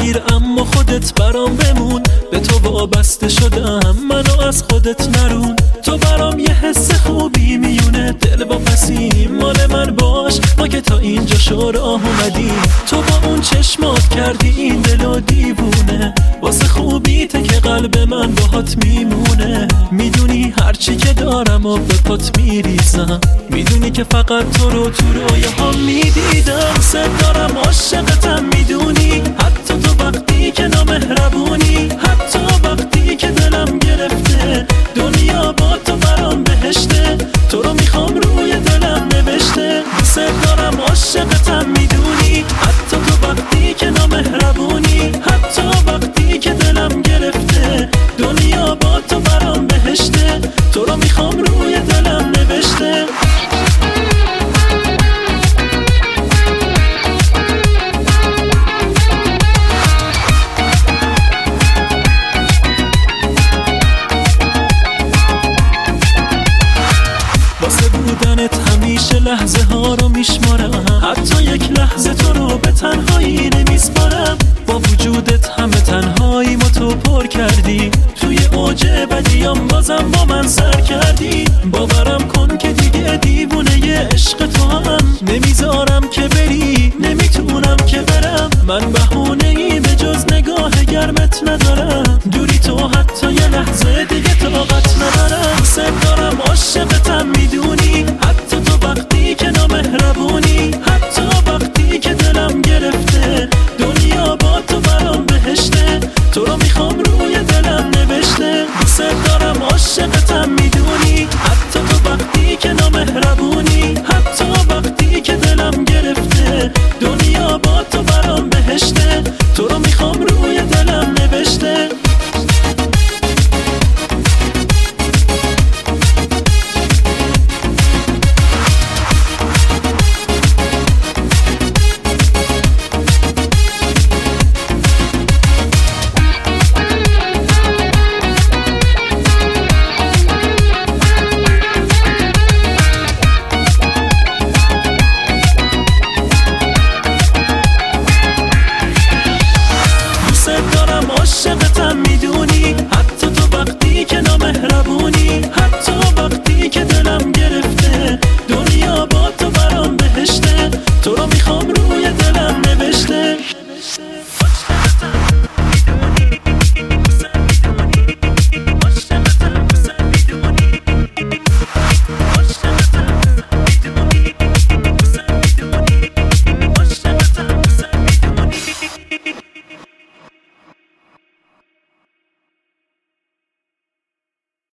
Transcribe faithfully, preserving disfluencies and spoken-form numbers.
بگیر اما خودت برام بمون. به تو وابسته شدم منو از خودت نرون. تو برام یه حس خوبی میونه، دل با پسی مال من باش، ما که تا اینجا شو راه اومدیم. تو با اون چشمات کردی این دلو دیوونه، واسه خوبیته که قلب من باهات میمونه. میدونی هرچی که دارم و به پات میریزم، میدونی که فقط تو رو تو رویه ها میدیدم. صد دارم عاشقتم میدونی، حتی تو وقتی که نامهربونی، حتی وقتی که دلم گرفته. دنیا با تو برام بهشته، تو رو میخوام روی دلم نوشته. صد دارم عاشقتم میدونی، حتی تو وقتی که نامهربونی، حتی وقتی که دلم گرفته. دنیا با تو برام بهشته، تو رو میخوام روی دلم نوشته. واسه بودنت همیشه لحظه ها رو میشمارم، حتی یک لحظه تو رو به تنهایی نمیسپارم. با وجودت همه تنهایی ما تو پر کردی، توی اوج بدیام بازم با من سر کردی. باورم کن که دیگه دیوونه ی عشق تو هم، نمیذارم که بری، نمیتونم که برم. من